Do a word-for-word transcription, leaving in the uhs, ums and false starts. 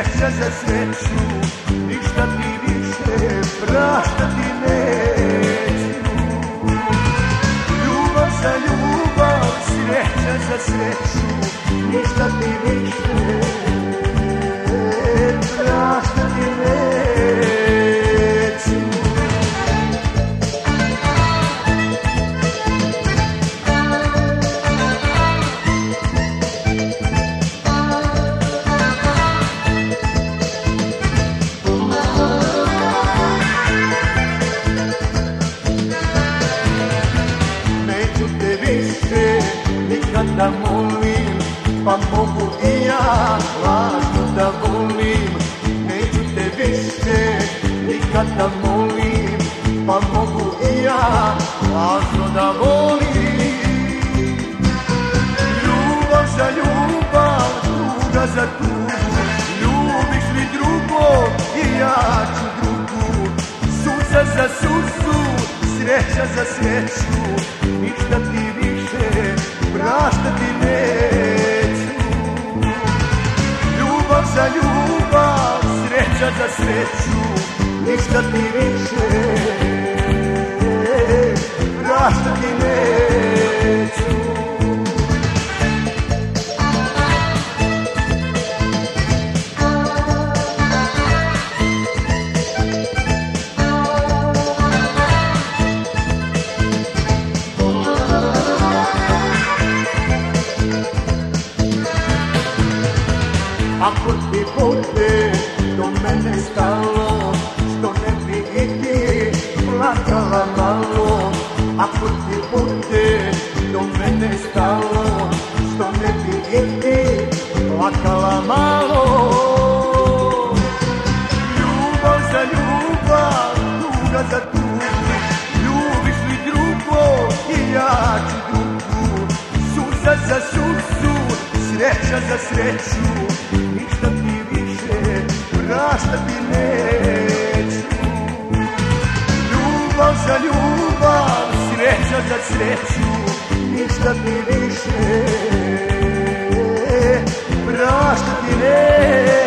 sreća za sreću, ništa ti više praštati neću. Ljubav za ljubav, sreća za sreću, ništa ti više praštati neću. Nikad da molim, pa mogu i ja lažno da volim. Neću te više nikad da molim, pa mogu i ja lažno da volim. Ljubav za ljubav, tuga za tugu, ljubiš li drugog i ja ću drugu. Suza za suzu, sreća za sreću, ništa ti više praštati neću. Ljubav za ljubav, sreća za sreću, ništa ti više praštati neću. Ako ti bude do mene stalo, što ne bi i ti plakala malo. Ako ti bude do mene stalo, što ne bi i ti plakala malo. Ljubav za ljubav, tuga za tugu, ljubiš li drugo i ja ću drugu. Suza za suzu, sreća za sreću, ništa ti više praštati neću. Ljubav za ljubav, sreća za sreću, ništa ti više praštati neću.